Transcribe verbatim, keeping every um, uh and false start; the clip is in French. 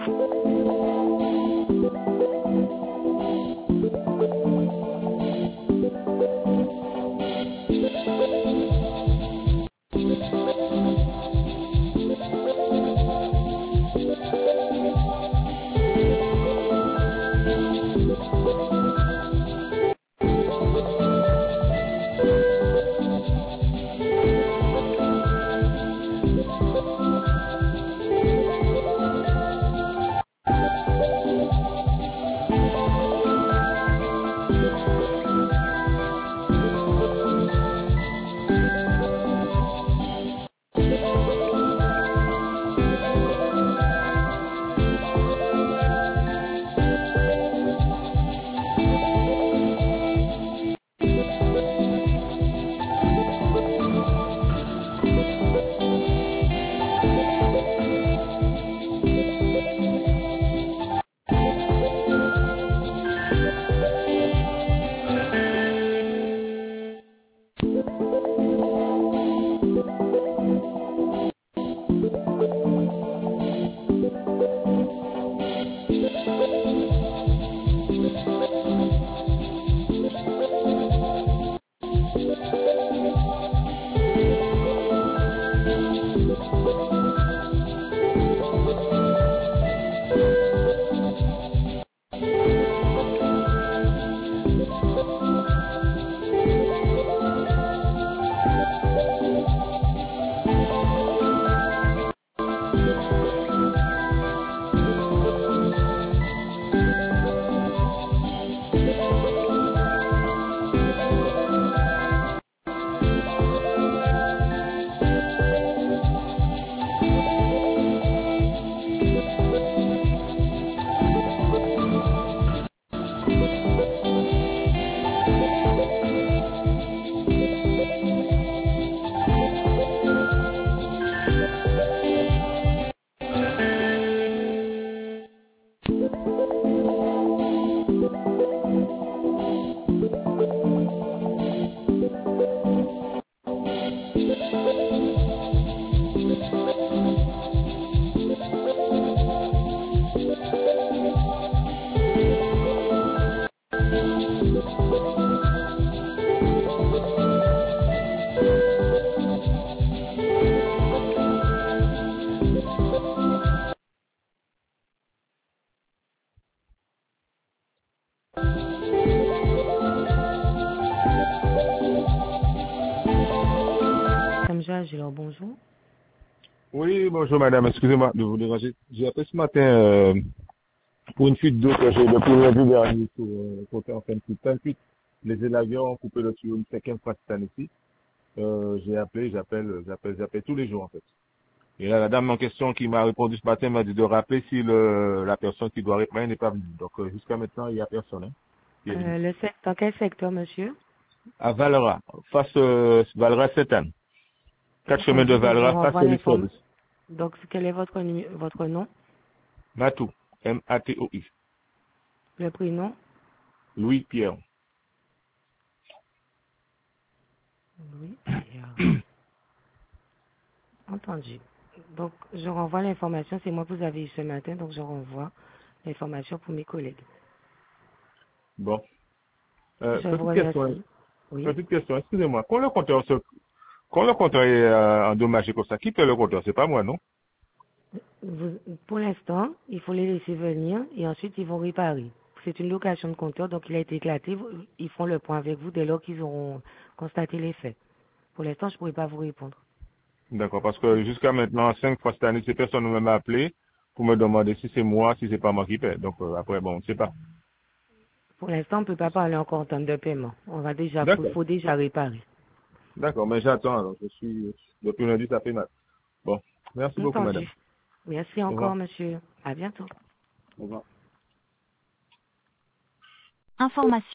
Alors, bonjour. Oui, bonjour madame, excusez-moi de vous déranger. J'ai appelé ce matin euh, pour une fuite d'eau que j'ai depuis lundi dernier sur euh, côté en fin de fuite. Fin de fuite, les élèves ont coupé le tuyau une cinquième fois cette année ici. Euh, j'ai appelé, j'appelle, j'appelle, j'appelle tous les jours en fait. Et là, la dame en question qui m'a répondu ce matin m'a dit de rappeler si le, la personne qui doit répondre n'est pas venue. Donc euh, jusqu'à maintenant, il n'y a personne. Hein, qui est venu. Euh, le sec- dans quel secteur, monsieur? À Valera, face euh, Valera Sainte-Anne. Quatre chemins de Entendu, donc je Valera, face renvoie au Elite l'information. Service. Donc, quel est votre, numé- votre nom? Matou, M A T O I. Le prénom? Louis Pierre. Oui. Entendu. Donc, je renvoie l'information. C'est moi que vous avez eu ce matin, donc je renvoie l'information pour mes collègues. Bon. Euh, Je vous petite question. remercie. Oui. Petite question, excusez-moi. Quand le compteur se, quand le compteur est euh, endommagé comme ça, qui paie le compteur? C'est pas moi, non? Vous- pour l'instant, il faut les laisser venir et ensuite ils vont réparer. C'est une location de compteur, donc il a été éclaté. Vous- Ils feront le point avec vous dès lors qu'ils auront constaté les faits. Pour l'instant, je ne pourrai pas vous répondre. D'accord, parce que jusqu'à maintenant, cinq fois cette année, ces personnes ne m'a appelé pour me demander si c'est moi, si c'est pas moi qui paie. Donc euh, après, bon, on ne sait pas. Pour l'instant, on ne peut pas parler encore en termes de paiement. On va déjà, faut, D'accord, faut déjà réparer. d'accord, mais j'attends alors. Je suis, depuis lundi, ça fait mal. Bon, merci beaucoup, madame. Entendu. Merci Au revoir. encore, monsieur. À bientôt. Au revoir. Information.